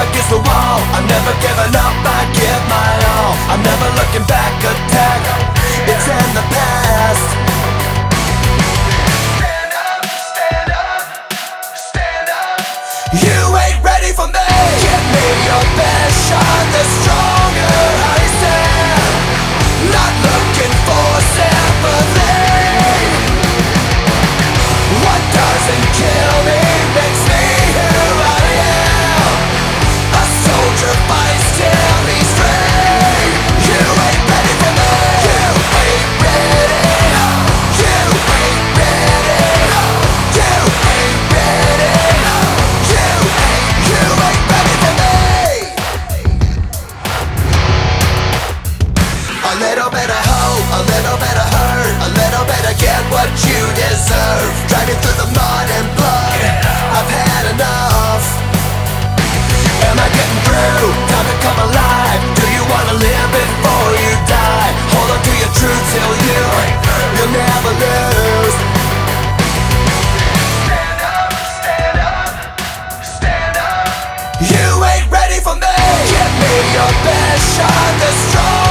against the wall. I'm never giving up, I give my all. I'm never looking back, attack, it's in the past. Stand up, stand up, stand up. You ain't ready for me. Give me your best shot, the stronger I stand. Not looking for sympathy. What doesn't kill me makes me who I am. A soldier fights till he's free. You ain't ready for me. You ain't ready. You ain't ready. You ain't ready. You ain't ready for me. A little bit of hope, a little bit of hurt, a little bit of get what you deserve. Driving through the mud and blood, I've had enough. Am I getting through? Time to come alive. Do you wanna live before you die? Hold on to your truth till you'll never lose. Stand up, stand up, stand up. You ain't ready for me. Give me your best shot, the strong.